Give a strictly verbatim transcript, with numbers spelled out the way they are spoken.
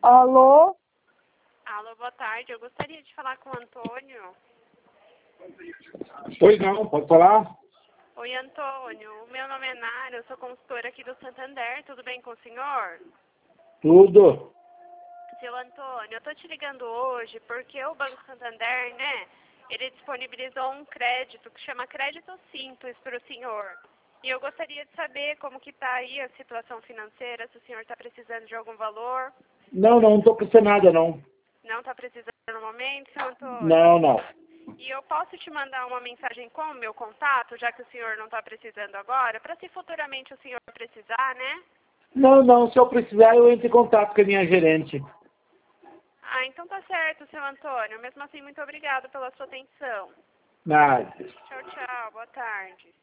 Alô? Alô, boa tarde. Eu gostaria de falar com o Antônio. Pois não, pode falar? Oi, Antônio. O meu nome é Nara, eu sou consultora aqui do Santander. Tudo bem com o senhor? Tudo. Seu Antônio, eu tô te ligando hoje porque o Banco Santander, né, ele disponibilizou um crédito que chama Crédito Simples para o senhor. E eu gostaria de saber como que tá aí a situação financeira, se o senhor está precisando de algum valor. Não, não, não estou precisando nada, não. Não está precisando no momento, seu Antônio? Não, não. E eu posso te mandar uma mensagem com o meu contato, já que o senhor não está precisando agora, para se futuramente o senhor precisar, né? Não, não, se eu precisar eu entro em contato com a minha gerente. Ah, então tá certo, seu Antônio. Mesmo assim, muito obrigado pela sua atenção. Nada. Tchau, tchau. Boa tarde.